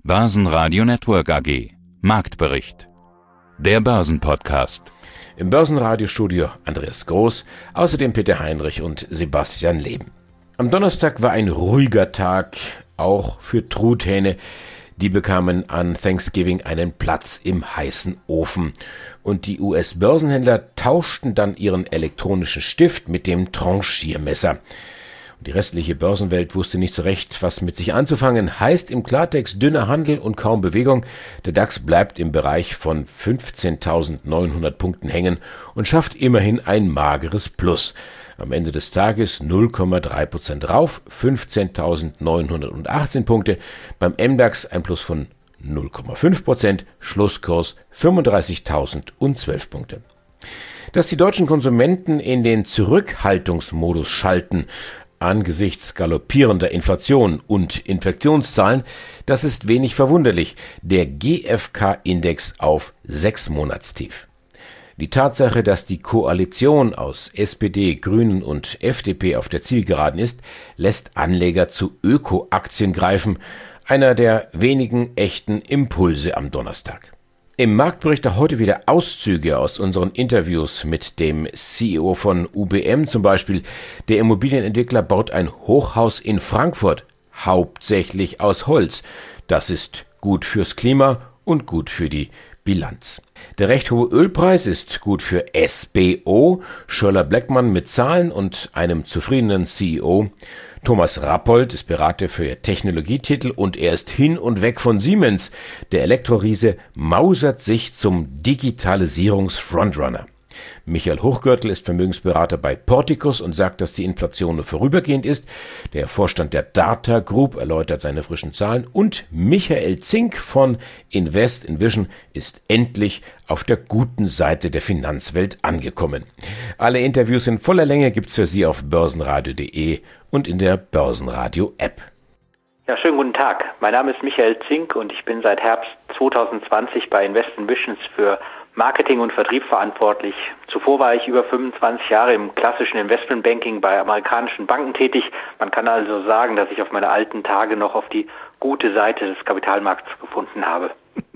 Börsenradio Network AG. Marktbericht. Der Börsenpodcast. Im Börsenradiostudio Andreas Groß, außerdem Peter Heinrich und Sebastian Leben. Am Donnerstag war ein ruhiger Tag, auch für Truthähne. Die bekamen an Thanksgiving einen Platz im heißen Ofen. Und die US-Börsenhändler tauschten dann ihren elektronischen Stift mit dem Tranchiermesser. Die restliche Börsenwelt wusste nicht so recht, was mit sich anzufangen. Heißt im Klartext dünner Handel und kaum Bewegung. Der DAX bleibt im Bereich von 15.900 Punkten hängen und schafft immerhin ein mageres Plus. Am Ende des Tages 0,3% rauf, 15.918 Punkte. Beim MDAX ein Plus von 0,5%, Schlusskurs 35.012 Punkte. Dass die deutschen Konsumenten in den Zurückhaltungsmodus schalten, angesichts galoppierender Inflation und Infektionszahlen, das ist wenig verwunderlich. Der GfK-Index auf 6-Monatstief. Die Tatsache, dass die Koalition aus SPD, Grünen und FDP auf der Zielgeraden ist, lässt Anleger zu Öko-Aktien greifen, einer der wenigen echten Impulse am Donnerstag. Im Marktbericht heute wieder Auszüge aus unseren Interviews mit dem CEO von UBM zum Beispiel. Der Immobilienentwickler baut ein Hochhaus in Frankfurt, hauptsächlich aus Holz. Das ist gut fürs Klima und gut für die Bilanz. Der recht hohe Ölpreis ist gut für SBO, Schöller-Bleckmann mit Zahlen und einem zufriedenen CEO. Thomas Rappold ist Berater für Technologietitel und er ist hin und weg von Siemens. Der Elektroriese mausert sich zum Digitalisierungs-Frontrunner. Michael Hochgörtel ist Vermögensberater bei Porticus und sagt, dass die Inflation nur vorübergehend ist. Der Vorstand der Data Group erläutert seine frischen Zahlen und Michael Zink von Invest in Vision ist endlich auf der guten Seite der Finanzwelt angekommen. Alle Interviews in voller Länge gibt's für Sie auf börsenradio.de und in der Börsenradio-App. Ja, schönen guten Tag. Mein Name ist Michael Zink und ich bin seit Herbst 2020 bei Invest in Vision für Marketing und Vertrieb verantwortlich. Zuvor war ich über 25 Jahre im klassischen Investmentbanking bei amerikanischen Banken tätig. Man kann also sagen, dass ich auf meine alten Tage noch auf die gute Seite des Kapitalmarkts gefunden habe.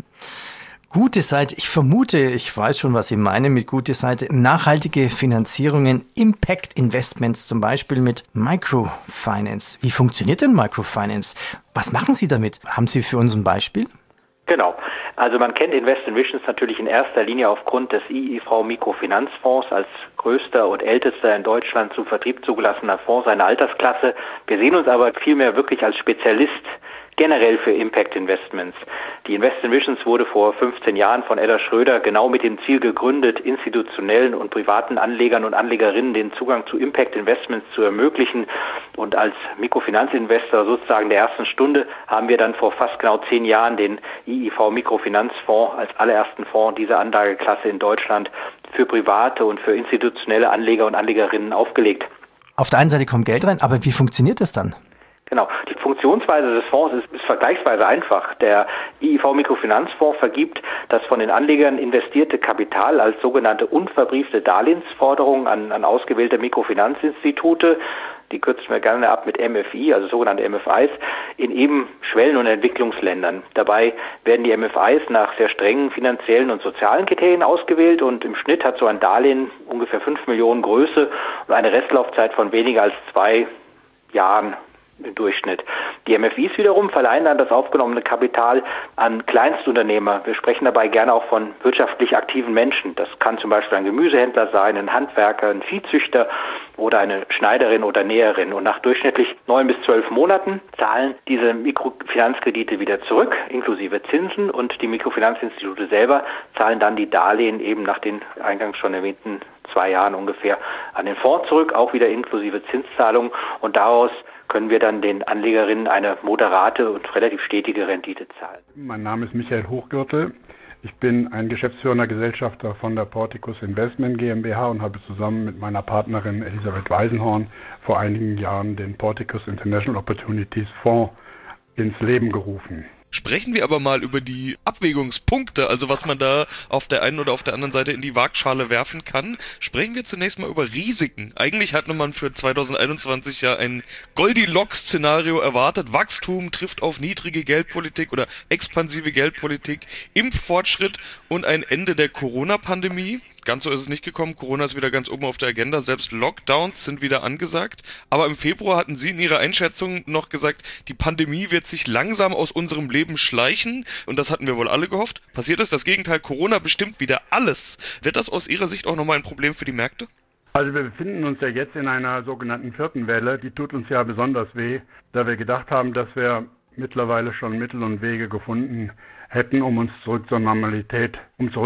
Gute Seite, ich vermute, ich weiß schon, was Sie meinen mit gute Seite. Nachhaltige Finanzierungen, Impact Investments, zum Beispiel mit Microfinance. Wie funktioniert denn Microfinance? Was machen Sie damit? Haben Sie für uns ein Beispiel? Genau. Also man kennt Invest in Vision natürlich in erster Linie aufgrund des IIV Mikrofinanzfonds als größter und ältester in Deutschland zum Vertrieb zugelassener Fonds seiner Altersklasse. Wir sehen uns aber vielmehr wirklich als Spezialist generell für Impact Investments. Die Invest in Visions wurde vor 15 Jahren von Edda Schröder genau mit dem Ziel gegründet, institutionellen und privaten Anlegern und Anlegerinnen den Zugang zu Impact Investments zu ermöglichen. Und als Mikrofinanzinvestor sozusagen der ersten Stunde haben wir dann vor fast genau 10 Jahren den IIV Mikrofinanzfonds als allerersten Fonds dieser Anlageklasse in Deutschland für private und für institutionelle Anleger und Anlegerinnen aufgelegt. Auf der einen Seite kommt Geld rein, aber wie funktioniert das dann? Genau. Die Funktionsweise des Fonds ist vergleichsweise einfach. Der IIV Mikrofinanzfonds vergibt das von den Anlegern investierte Kapital als sogenannte unverbriefte Darlehensforderung an ausgewählte Mikrofinanzinstitute. Die kürzen wir gerne ab mit MFI, also sogenannte MFIs, in eben Schwellen- und Entwicklungsländern. Dabei werden die MFIs nach sehr strengen finanziellen und sozialen Kriterien ausgewählt und im Schnitt hat so ein Darlehen ungefähr 5 Millionen Größe und eine Restlaufzeit von weniger als 2 Jahren. Im Durchschnitt. Die MFIs wiederum verleihen dann das aufgenommene Kapital an Kleinstunternehmer. Wir sprechen dabei gerne auch von wirtschaftlich aktiven Menschen. Das kann zum Beispiel ein Gemüsehändler sein, ein Handwerker, ein Viehzüchter oder eine Schneiderin oder Näherin. Und nach durchschnittlich 9 bis 12 Monaten zahlen diese Mikrofinanzkredite wieder zurück, inklusive Zinsen. Und die Mikrofinanzinstitute selber zahlen dann die Darlehen eben nach den eingangs schon erwähnten 2 Jahren ungefähr an den Fonds zurück, auch wieder inklusive Zinszahlungen. Und daraus können wir dann den Anlegerinnen eine moderate und relativ stetige Rendite zahlen. Mein Name ist Michael Hochgörtel. Ich bin ein geschäftsführender Gesellschafter von der Porticus Investment GmbH und habe zusammen mit meiner Partnerin Elisabeth Weisenhorn vor einigen Jahren den Porticus International Opportunities Fonds ins Leben gerufen. Sprechen wir aber mal über die Abwägungspunkte, also was man da auf der einen oder auf der anderen Seite in die Waagschale werfen kann. Sprechen wir zunächst mal über Risiken. Eigentlich hatte man für 2021 ja ein Goldilocks-Szenario erwartet. Wachstum trifft auf niedrige Geldpolitik oder expansive Geldpolitik, Impffortschritt und ein Ende der Corona-Pandemie. Ganz so ist es nicht gekommen. Corona ist wieder ganz oben auf der Agenda. Selbst Lockdowns sind wieder angesagt. Aber im Februar hatten Sie in Ihrer Einschätzung noch gesagt, die Pandemie wird sich langsam aus unserem Leben schleichen. Und das hatten wir wohl alle gehofft. Passiert ist das Gegenteil. Corona bestimmt wieder alles. Wird das aus Ihrer Sicht auch nochmal ein Problem für die Märkte? Also wir befinden uns ja jetzt in einer sogenannten 4. Welle. Die tut uns ja besonders weh, da wir gedacht haben, dass wir mittlerweile schon Mittel und Wege gefunden hätten, um zurück zur Normalität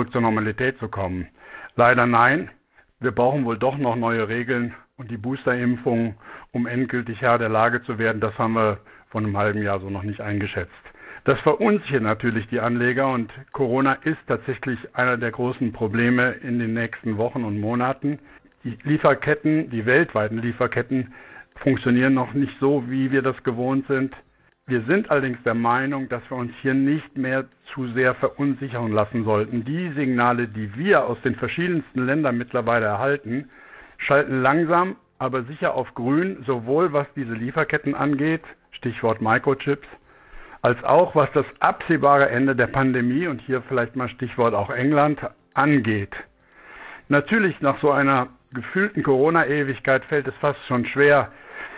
zu kommen. Leider nein. Wir brauchen wohl doch noch neue Regeln und die Boosterimpfung, um endgültig Herr der Lage zu werden, das haben wir vor einem halben Jahr so noch nicht eingeschätzt. Das verunsichert natürlich die Anleger und Corona ist tatsächlich einer der großen Probleme in den nächsten Wochen und Monaten. Die Lieferketten, die weltweiten Lieferketten funktionieren noch nicht so, wie wir das gewohnt sind. Wir sind allerdings der Meinung, dass wir uns hier nicht mehr zu sehr verunsichern lassen sollten. Die Signale, die wir aus den verschiedensten Ländern mittlerweile erhalten, schalten langsam, aber sicher auf grün, sowohl was diese Lieferketten angeht, Stichwort Microchips, als auch was das absehbare Ende der Pandemie und hier vielleicht mal Stichwort auch England angeht. Natürlich nach so einer gefühlten Corona-Ewigkeit fällt es fast schon schwer,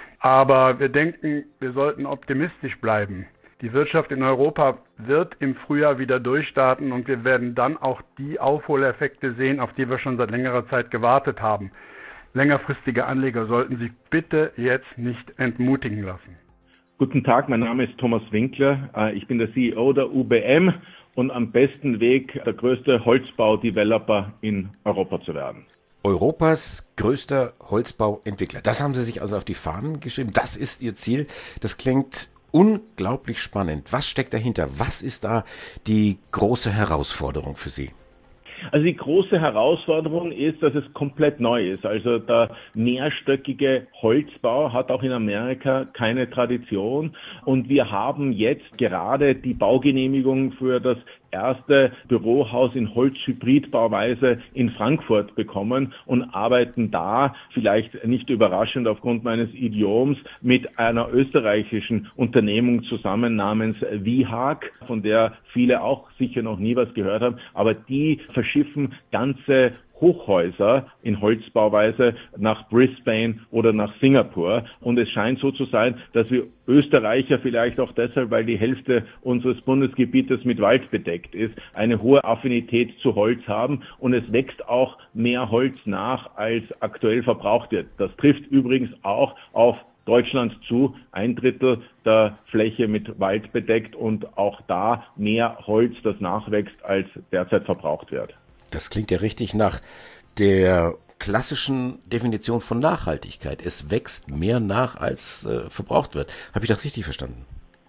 aber wir denken, wir sollten optimistisch bleiben. Die Wirtschaft in Europa wird im Frühjahr wieder durchstarten und wir werden dann auch die Aufholeffekte sehen, auf die wir schon seit längerer Zeit gewartet haben. Längerfristige Anleger sollten sich bitte jetzt nicht entmutigen lassen. Guten Tag, mein Name ist Thomas Winkler. Ich bin der CEO der UBM und am besten Weg, der größte Holzbau-Developer in Europa zu werden. Europas größter Holzbauentwickler. Das haben Sie sich also auf die Fahnen geschrieben. Das ist Ihr Ziel. Das klingt unglaublich spannend. Was steckt dahinter? Was ist da die große Herausforderung für Sie? Also die große Herausforderung ist, dass es komplett neu ist. Also der mehrstöckige Holzbau hat auch in Amerika keine Tradition. Und wir haben jetzt gerade die Baugenehmigung für das erste Bürohaus in Holzhybridbauweise in Frankfurt bekommen und arbeiten da, vielleicht nicht überraschend aufgrund meines Idioms, mit einer österreichischen Unternehmung zusammen namens Vihag, von der viele auch sicher noch nie was gehört haben, aber die verschiffen ganze Hochhäuser in Holzbauweise nach Brisbane oder nach Singapur. Und es scheint so zu sein, dass wir Österreicher vielleicht auch deshalb, weil die Hälfte unseres Bundesgebietes mit Wald bedeckt ist, eine hohe Affinität zu Holz haben. Und es wächst auch mehr Holz nach, als aktuell verbraucht wird. Das trifft übrigens auch auf Deutschland zu, 1/3 der Fläche mit Wald bedeckt und auch da mehr Holz, das nachwächst, als derzeit verbraucht wird. Das klingt ja richtig nach der klassischen Definition von Nachhaltigkeit. Es wächst mehr nach, als verbraucht wird. Habe ich das richtig verstanden?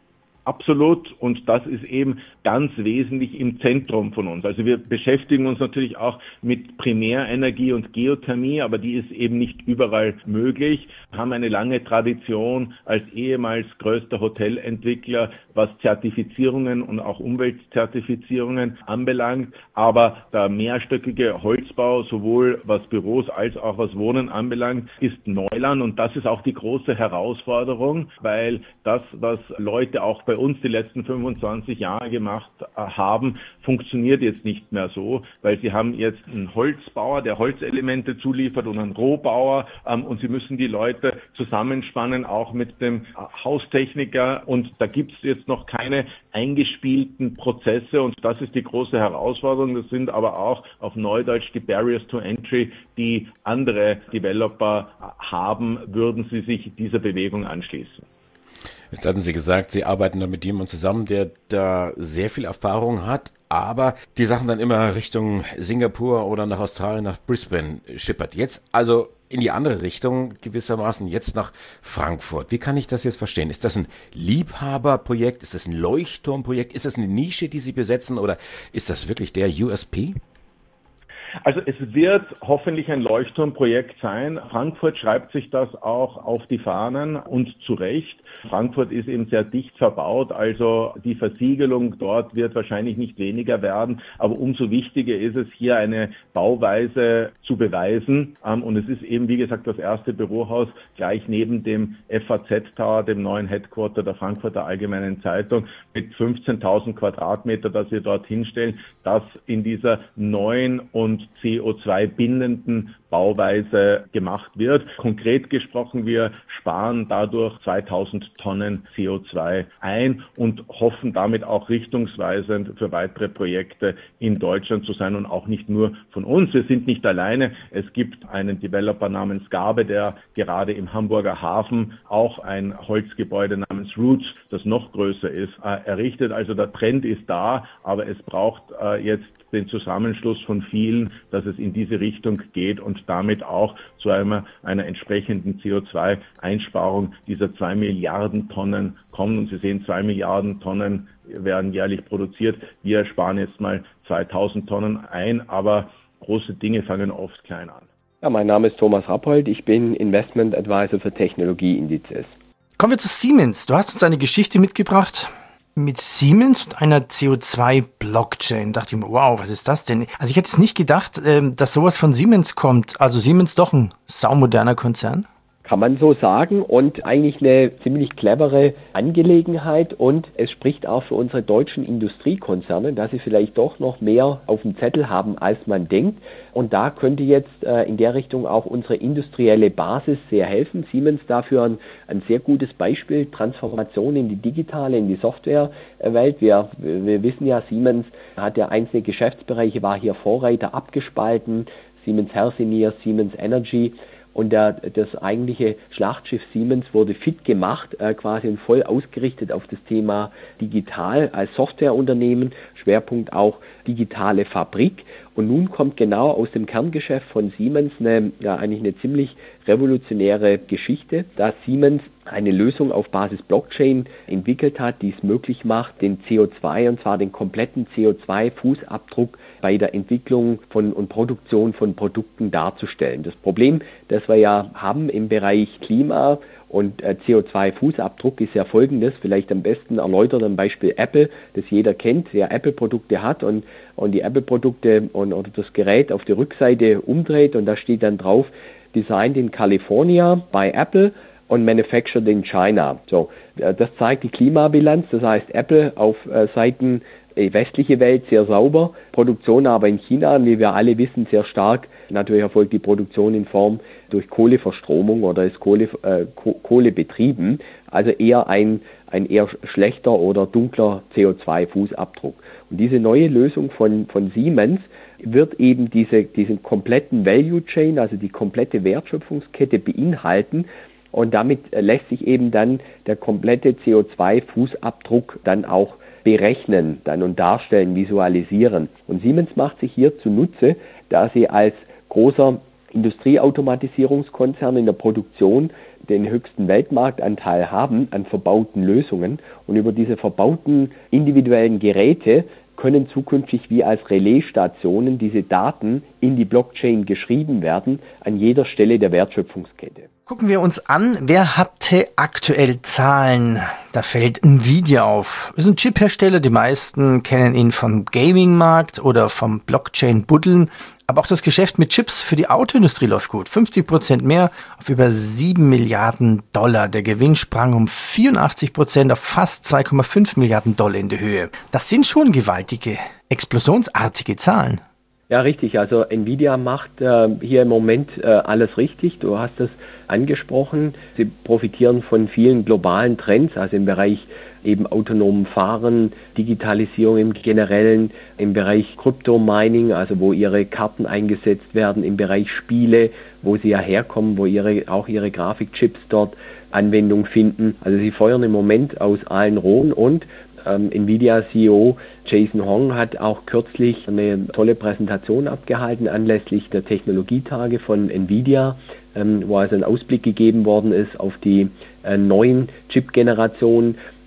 Absolut, und das ist eben ganz wesentlich im Zentrum von uns. Also wir beschäftigen uns natürlich auch mit Primärenergie und Geothermie, aber die ist eben nicht überall möglich. Wir haben eine lange Tradition als ehemals größter Hotelentwickler, was Zertifizierungen und auch Umweltzertifizierungen anbelangt. Aber der mehrstöckige Holzbau, sowohl was Büros als auch was Wohnen anbelangt, ist Neuland, und das ist auch die große Herausforderung, weil das, was Leute auch bei uns die letzten 25 Jahre gemacht haben, funktioniert jetzt nicht mehr so, weil sie haben jetzt einen Holzbauer, der Holzelemente zuliefert, und einen Rohbauer, und sie müssen die Leute zusammenspannen, auch mit dem Haustechniker, und da gibt es jetzt noch keine eingespielten Prozesse, und das ist die große Herausforderung. Das sind aber auch auf Neudeutsch die Barriers to Entry, die andere Developer haben, würden sie sich dieser Bewegung anschließen. Jetzt hatten Sie gesagt, Sie arbeiten da mit jemandem zusammen, der da sehr viel Erfahrung hat, aber die Sachen dann immer Richtung Singapur oder nach Australien, nach Brisbane schippert. Jetzt also in die andere Richtung gewissermaßen, jetzt nach Frankfurt. Wie kann ich das jetzt verstehen? Ist das ein Liebhaberprojekt? Ist das ein Leuchtturmprojekt? Ist das eine Nische, die Sie besetzen, oder ist das wirklich der USP? Also es wird hoffentlich ein Leuchtturmprojekt sein. Frankfurt schreibt sich das auch auf die Fahnen und zu Recht. Frankfurt ist eben sehr dicht verbaut, also die Versiegelung dort wird wahrscheinlich nicht weniger werden, aber umso wichtiger ist es, hier eine Bauweise zu beweisen. Und es ist eben, wie gesagt, das erste Bürohaus gleich neben dem FAZ Tower, dem neuen Headquarter der Frankfurter Allgemeinen Zeitung, mit 15.000 Quadratmeter, das wir dort hinstellen, das in dieser neuen und CO2-bindenden Bauweise gemacht wird. Konkret gesprochen, wir sparen dadurch 2000 Tonnen CO2 ein und hoffen damit auch richtungsweisend für weitere Projekte in Deutschland zu sein und auch nicht nur von uns. Wir sind nicht alleine. Es gibt einen Developer namens Gabe, der gerade im Hamburger Hafen auch ein Holzgebäude namens Roots, das noch größer ist, errichtet. Also der Trend ist da, aber es braucht jetzt den Zusammenschluss von vielen, dass es in diese Richtung geht und damit auch zu einer entsprechenden CO2-Einsparung dieser 2 Milliarden Tonnen kommen. Und Sie sehen, 2 Milliarden Tonnen werden jährlich produziert. Wir sparen jetzt mal 2000 Tonnen ein, aber große Dinge fangen oft klein an. Ja, mein Name ist Thomas Rappold. Ich bin Investment Advisor für Technologieindizes. Kommen wir zu Siemens. Du hast uns eine Geschichte mitgebracht mit Siemens und einer CO2-Blockchain. Da dachte ich mir, wow, was ist das denn? Also ich hätte es nicht gedacht, dass sowas von Siemens kommt. Also Siemens doch ein saumoderner Konzern? Kann man so sagen und eigentlich eine ziemlich clevere Angelegenheit und es spricht auch für unsere deutschen Industriekonzerne, dass sie vielleicht doch noch mehr auf dem Zettel haben, als man denkt. Und da könnte jetzt in der Richtung auch unsere industrielle Basis sehr helfen. Siemens dafür ein sehr gutes Beispiel, Transformation in die digitale, in die Softwarewelt. Wir wissen ja, Siemens hat ja einzelne Geschäftsbereiche, war hier Vorreiter abgespalten, Siemens Healthineers, Siemens Energy. Und das eigentliche Schlachtschiff Siemens wurde fit gemacht, quasi und voll ausgerichtet auf das Thema digital als Softwareunternehmen, Schwerpunkt auch digitale Fabrik. Und nun kommt genau aus dem Kerngeschäft von Siemens eigentlich eine ziemlich revolutionäre Geschichte, dass Siemens eine Lösung auf Basis Blockchain entwickelt hat, die es möglich macht, den CO2, und zwar den kompletten CO2-Fußabdruck bei der Entwicklung und Produktion von Produkten darzustellen. Das Problem, das wir ja haben im Bereich Klima und CO2-Fußabdruck ist ja folgendes, vielleicht am besten erläutert am Beispiel Apple, das jeder kennt, der Apple-Produkte hat und die Apple-Produkte oder das Gerät auf der Rückseite umdreht und da steht dann drauf, Designed in California by Apple und manufactured in China. So, das zeigt die Klimabilanz, das heißt Apple auf Seiten westliche Welt sehr sauber, Produktion aber in China, wie wir alle wissen, sehr stark. Natürlich erfolgt die Produktion in Form durch Kohleverstromung oder ist Kohle betrieben, also eher ein eher schlechter oder dunkler CO2-Fußabdruck. Und diese neue Lösung von Siemens wird eben diesen kompletten Value Chain, also die komplette Wertschöpfungskette beinhalten. Und damit lässt sich eben dann der komplette CO2-Fußabdruck dann auch berechnen dann und darstellen, visualisieren. Und Siemens macht sich hier zunutze, da sie als großer Industrieautomatisierungskonzern in der Produktion den höchsten Weltmarktanteil haben an verbauten Lösungen. Und über diese verbauten individuellen Geräte können zukünftig wie als Relaisstationen diese Daten in die Blockchain geschrieben werden, an jeder Stelle der Wertschöpfungskette. Gucken wir uns an, wer hatte aktuell Zahlen? Da fällt Nvidia auf. Ist ein Chiphersteller, die meisten kennen ihn vom Gaming-Markt oder vom Blockchain-Buddeln. Aber auch das Geschäft mit Chips für die Autoindustrie läuft gut. 50% mehr auf über 7 Milliarden Dollar. Der Gewinn sprang um 84% auf fast 2,5 Milliarden Dollar in die Höhe. Das sind schon gewaltige, explosionsartige Zahlen. Ja, richtig. Also Nvidia macht hier im Moment alles richtig. Du hast es angesprochen. Sie profitieren von vielen globalen Trends, also im Bereich eben autonomen Fahren, Digitalisierung im Generellen, im Bereich Crypto-Mining, also wo ihre Karten eingesetzt werden, im Bereich Spiele, wo sie ja herkommen, wo auch ihre Grafikchips dort Anwendung finden. Also sie feuern im Moment aus allen Rohren und Nvidia-CEO Jason Hong hat auch kürzlich eine tolle Präsentation abgehalten anlässlich der Technologietage von Nvidia, wo also ein Ausblick gegeben worden ist auf die neuen Chip-Generationen.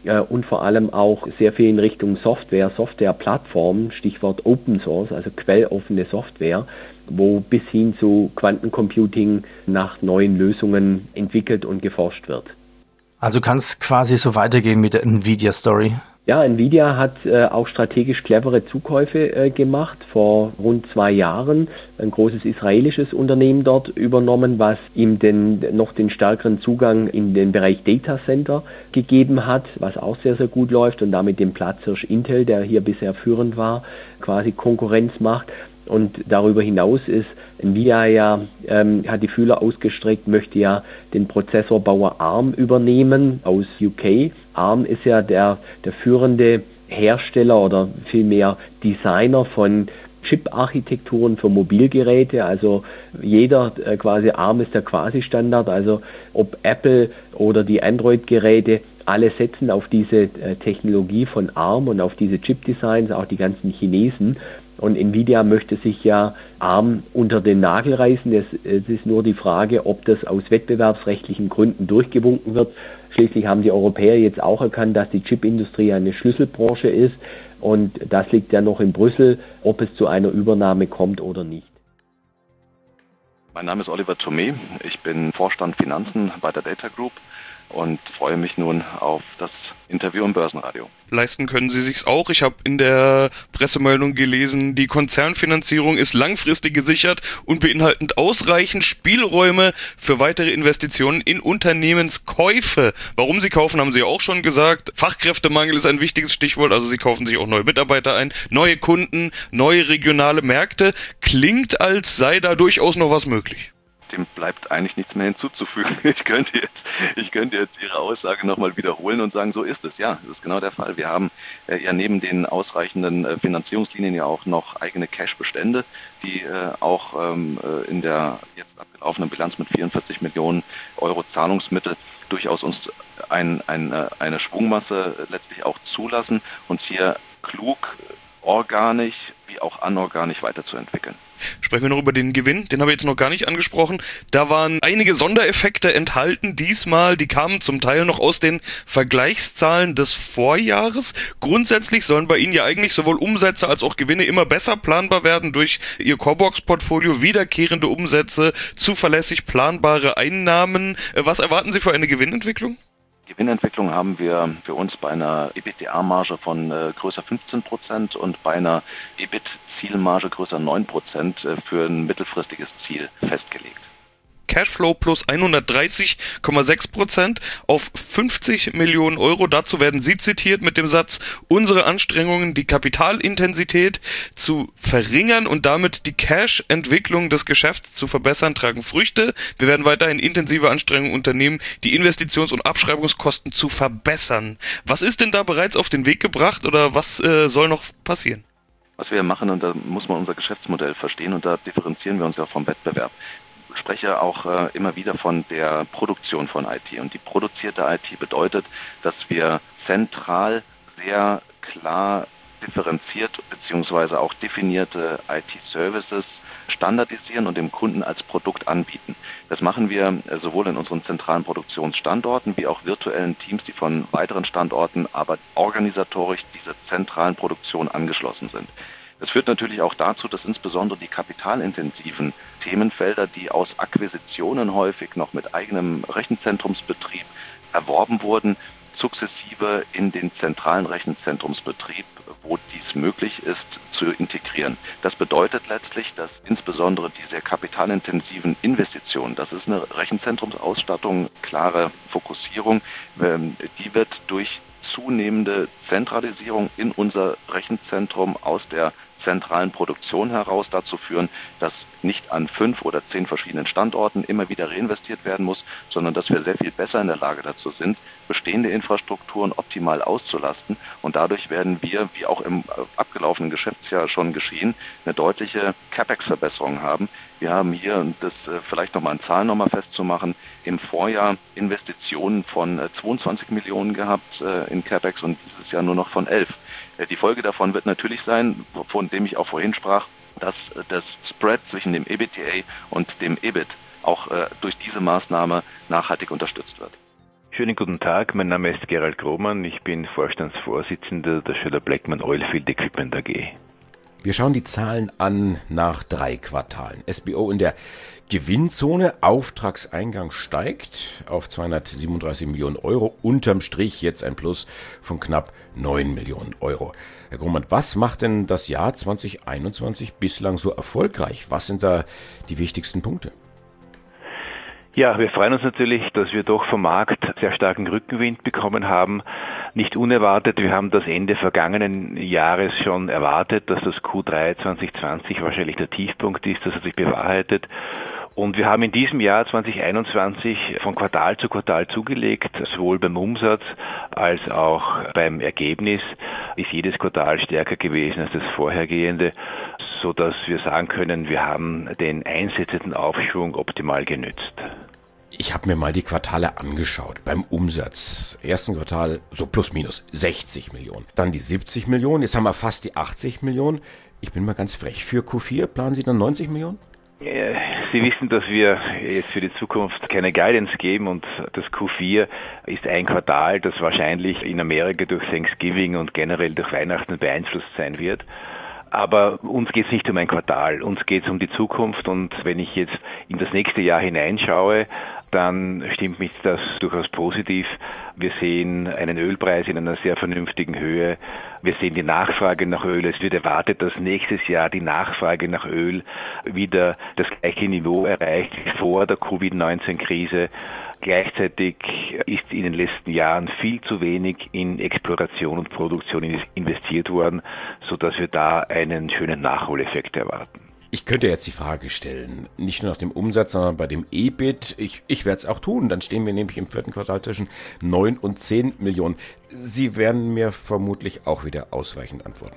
und vor allem auch sehr viel in Richtung Softwareplattformen, Stichwort Open Source, also quelloffene Software, wo bis hin zu Quantencomputing nach neuen Lösungen entwickelt und geforscht wird. Also kann es quasi so weitergehen mit der Nvidia-Story? Ja, Nvidia hat auch strategisch clevere Zukäufe gemacht. Vor rund 2 Jahren ein großes israelisches Unternehmen dort übernommen, was ihm noch den stärkeren Zugang in den Bereich Data Center gegeben hat, was auch sehr, sehr gut läuft und damit dem Platzhirsch Intel, der hier bisher führend war, quasi Konkurrenz macht. Und darüber hinaus ist Nvidia hat die Fühler ausgestreckt, möchte ja den Prozessorbauer ARM übernehmen aus UK. ARM ist ja der führende Hersteller oder vielmehr Designer von Chip-Architekturen für Mobilgeräte, also quasi ARM ist der Quasi-Standard, also ob Apple oder die Android-Geräte, alle setzen auf diese Technologie von ARM und auf diese Chip-Designs, auch die ganzen Chinesen. Und Nvidia möchte sich ja ARM unter den Nagel reißen. Es ist nur die Frage, ob das aus wettbewerbsrechtlichen Gründen durchgewunken wird. Schließlich haben die Europäer jetzt auch erkannt, dass die Chipindustrie eine Schlüsselbranche ist. Und das liegt ja noch in Brüssel, ob es zu einer Übernahme kommt oder nicht. Mein Name ist Oliver Thomé. Ich bin Vorstand Finanzen bei der Data Group und freue mich nun auf das Interview im Börsenradio. Leisten können sie sich's auch. Ich habe in der Pressemeldung gelesen, die Konzernfinanzierung ist langfristig gesichert und beinhaltend ausreichend Spielräume für weitere Investitionen in Unternehmenskäufe. Warum sie kaufen, haben sie auch schon gesagt. Fachkräftemangel ist ein wichtiges Stichwort, also sie kaufen sich auch neue Mitarbeiter ein, neue Kunden, neue regionale Märkte. Klingt, als sei da durchaus noch was möglich. Dem bleibt eigentlich nichts mehr hinzuzufügen. Ich könnte jetzt Ihre Aussage nochmal wiederholen und sagen, so ist es. Ja, das ist genau der Fall. Wir haben ja neben den ausreichenden Finanzierungslinien ja auch noch eigene Cash-Bestände, die auch in der jetzt abgelaufenen Bilanz mit 44 Millionen Euro Zahlungsmittel durchaus uns eine Schwungmasse letztlich auch zulassen, uns hier klug, organisch wie auch anorganisch weiterzuentwickeln. Sprechen wir noch über den Gewinn, den habe ich jetzt noch gar nicht angesprochen. Da waren einige Sondereffekte enthalten diesmal, die kamen zum Teil noch aus den Vergleichszahlen des Vorjahres. Grundsätzlich sollen bei Ihnen ja eigentlich sowohl Umsätze als auch Gewinne immer besser planbar werden durch Ihr Corebox-Portfolio, wiederkehrende Umsätze, zuverlässig planbare Einnahmen. Was erwarten Sie für eine Gewinnentwicklung? Gewinnentwicklung haben wir für uns bei einer EBITDA-Marge von größer 15% und bei einer EBIT-Zielmarge größer 9% für ein mittelfristiges Ziel festgelegt. Cashflow plus 130,6% auf 50 Millionen Euro. Dazu werden Sie zitiert mit dem Satz, unsere Anstrengungen, die Kapitalintensität zu verringern und damit die Cash-Entwicklung des Geschäfts zu verbessern, tragen Früchte. Wir werden weiterhin intensive Anstrengungen unternehmen, die Investitions- und Abschreibungskosten zu verbessern. Was ist denn da bereits auf den Weg gebracht oder was soll noch passieren? Was wir machen, und da muss man unser Geschäftsmodell verstehen und da differenzieren wir uns ja vom Wettbewerb. Ich spreche auch immer wieder von der Produktion von IT. Und die produzierte IT bedeutet, dass wir zentral sehr klar differenziert bzw. auch definierte IT-Services standardisieren und dem Kunden als Produkt anbieten. Das machen wir sowohl in unseren zentralen Produktionsstandorten wie auch virtuellen Teams, die von weiteren Standorten aber organisatorisch dieser zentralen Produktion angeschlossen sind. Das führt natürlich auch dazu, dass insbesondere die kapitalintensiven Themenfelder, die aus Akquisitionen häufig noch mit eigenem Rechenzentrumsbetrieb erworben wurden, sukzessive in den zentralen Rechenzentrumsbetrieb, wo dies möglich ist, zu integrieren. Das bedeutet letztlich, dass insbesondere die sehr kapitalintensiven Investitionen, das ist eine Rechenzentrumsausstattung, klare Fokussierung, die wird durch zunehmende Zentralisierung in unser Rechenzentrum aus der zentralen Produktion heraus dazu führen, dass nicht an 5 oder 10 verschiedenen Standorten immer wieder reinvestiert werden muss, sondern dass wir sehr viel besser in der Lage dazu sind, bestehende Infrastrukturen optimal auszulasten. Und dadurch werden wir, wie auch im abgelaufenen Geschäftsjahr schon geschehen, eine deutliche CapEx-Verbesserung haben. Wir haben hier, um das vielleicht nochmal in Zahlen nochmal festzumachen, im Vorjahr Investitionen von 22 Millionen gehabt in CapEx und dieses Jahr nur noch von 11. Die Folge davon wird natürlich sein, von dem ich auch vorhin sprach, dass das Spread zwischen dem EBITDA und dem EBIT auch durch diese Maßnahme nachhaltig unterstützt wird. Schönen guten Tag, mein Name ist Gerald Grohmann, ich bin Vorstandsvorsitzender der Schoeller-Bleckmann Oilfield Equipment AG. Wir schauen die Zahlen an nach 3 Quartalen. SBO in der Gewinnzone, Auftragseingang steigt auf 237 Millionen Euro, unterm Strich jetzt ein Plus von knapp 9 Millionen Euro. Herr Grohmann, was macht denn das Jahr 2021 bislang so erfolgreich? Was sind da die wichtigsten Punkte? Ja, wir freuen uns natürlich, dass wir doch vom Markt sehr starken Rückenwind bekommen haben. Nicht unerwartet, wir haben das Ende vergangenen Jahres schon erwartet, dass das Q3 2020 wahrscheinlich der Tiefpunkt ist, das hat sich bewahrheitet. Und wir haben in diesem Jahr 2021 von Quartal zu Quartal zugelegt, sowohl beim Umsatz als auch beim Ergebnis ist jedes Quartal stärker gewesen als das vorhergehende, sodass wir sagen können, wir haben den einsetzenden Aufschwung optimal genützt. Ich habe mir mal die Quartale angeschaut. Beim Umsatz, ersten Quartal so plus minus 60 Millionen. Dann die 70 Millionen, jetzt haben wir fast die 80 Millionen. Ich bin mal ganz frech. Für Q4 planen Sie dann 90 Millionen? Sie wissen, dass wir jetzt für die Zukunft keine Guidance geben und das Q4 ist ein Quartal, das wahrscheinlich in Amerika durch Thanksgiving und generell durch Weihnachten beeinflusst sein wird. Aber uns geht es nicht um ein Quartal, uns geht es um die Zukunft und wenn ich jetzt in das nächste Jahr hineinschaue, dann stimmt mich das durchaus positiv. Wir sehen einen Ölpreis in einer sehr vernünftigen Höhe. Wir sehen die Nachfrage nach Öl. Es wird erwartet, dass nächstes Jahr die Nachfrage nach Öl wieder das gleiche Niveau erreicht wie vor der Covid-19-Krise. Gleichzeitig ist in den letzten Jahren viel zu wenig in Exploration und Produktion investiert worden, sodass wir da einen schönen Nachholeffekt erwarten. Ich könnte jetzt die Frage stellen, nicht nur nach dem Umsatz, sondern bei dem EBIT. Ich werde es auch tun. Dann stehen wir nämlich im 4. Quartal zwischen 9 und 10 Millionen. Sie werden mir vermutlich auch wieder ausweichend antworten.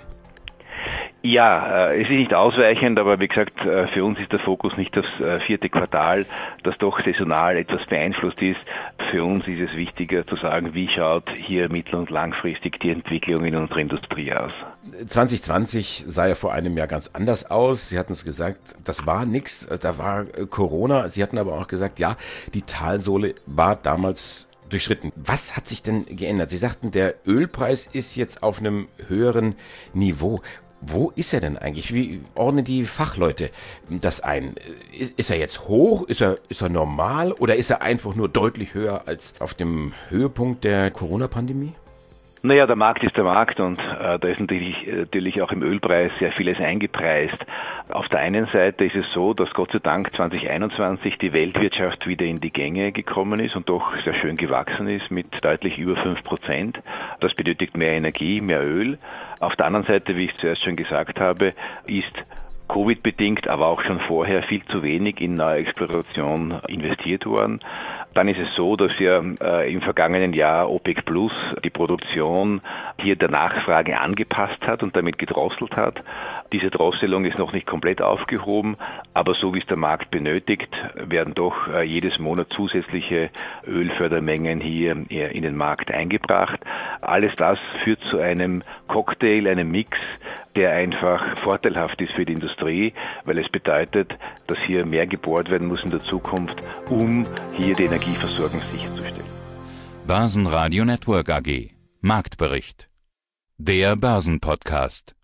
Ja, es ist nicht ausweichend, aber wie gesagt, für uns ist der Fokus nicht das 4. Quartal, das doch saisonal etwas beeinflusst ist. Für uns ist es wichtiger zu sagen, wie schaut hier mittel- und langfristig die Entwicklung in unserer Industrie aus. 2020 sah ja vor einem Jahr ganz anders aus. Sie hatten es gesagt, das war nix, da war Corona. Sie hatten aber auch gesagt, ja, die Talsohle war damals durchschritten. Was hat sich denn geändert? Sie sagten, der Ölpreis ist jetzt auf einem höheren Niveau. Wo ist er denn eigentlich? Wie ordnen die Fachleute das ein? Ist er jetzt hoch? Ist er normal? Oder ist er einfach nur deutlich höher als auf dem Höhepunkt der Corona-Pandemie? Naja, der Markt ist der Markt und da ist natürlich auch im Ölpreis sehr vieles eingepreist. Auf der einen Seite ist es so, dass Gott sei Dank 2021 die Weltwirtschaft wieder in die Gänge gekommen ist und doch sehr schön gewachsen ist mit deutlich über 5%. Das benötigt mehr Energie, mehr Öl. Auf der anderen Seite, wie ich zuerst schon gesagt habe, ist Covid-bedingt, aber auch schon vorher viel zu wenig in neue Exploration investiert worden. Dann ist es so, dass ja im vergangenen Jahr OPEC Plus die Produktion hier der Nachfrage angepasst hat und damit gedrosselt hat. Diese Drosselung ist noch nicht komplett aufgehoben, aber so wie es der Markt benötigt, werden doch jedes Monat zusätzliche Ölfördermengen hier in den Markt eingebracht. Alles das führt zu einem Cocktail, einem Mix, der einfach vorteilhaft ist für die Industrie, weil es bedeutet, dass hier mehr gebohrt werden muss in der Zukunft, um hier die Energieversorgung sicherzustellen. Börsenradio Network AG. Marktbericht. Der Börsenpodcast.